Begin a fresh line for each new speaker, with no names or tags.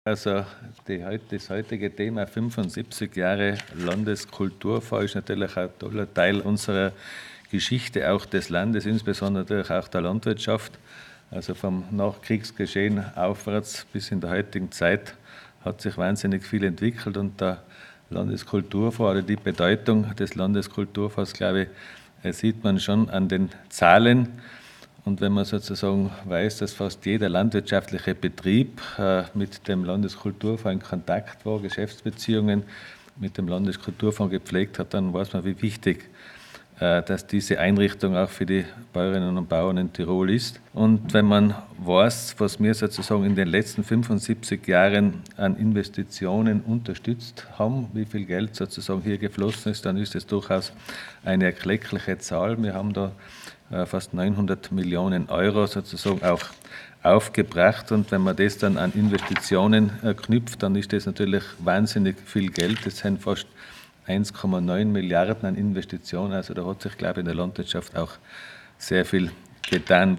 Also das heutige Thema 75 Jahre Landeskulturfonds ist natürlich ein toller Teil unserer Geschichte, auch des Landes, insbesondere natürlich auch der Landwirtschaft. Also vom Nachkriegsgeschehen aufwärts bis in der heutigen Zeit hat sich wahnsinnig viel entwickelt und der Landeskulturfonds oder die Bedeutung des Landeskulturfonds, glaube ich, sieht man schon an den Zahlen. Und wenn man sozusagen weiß, dass fast jeder landwirtschaftliche Betrieb mit dem Landeskulturfonds in Kontakt war, Geschäftsbeziehungen mit dem Landeskulturfonds gepflegt hat, dann weiß man, wie wichtig dass diese Einrichtung auch für die Bäuerinnen und Bauern in Tirol ist. Und wenn man weiß, was wir sozusagen in den letzten 75 Jahren an Investitionen unterstützt haben, wie viel Geld sozusagen hier geflossen ist, dann ist es durchaus eine erkleckliche Zahl. Wir haben da fast 900 Millionen Euro sozusagen auch aufgebracht. Und wenn man das dann an Investitionen knüpft, dann ist das natürlich wahnsinnig viel Geld. Das sind fast 1,9 Milliarden an Investitionen. Also da hat sich, glaube ich, in der Landwirtschaft auch sehr viel getan.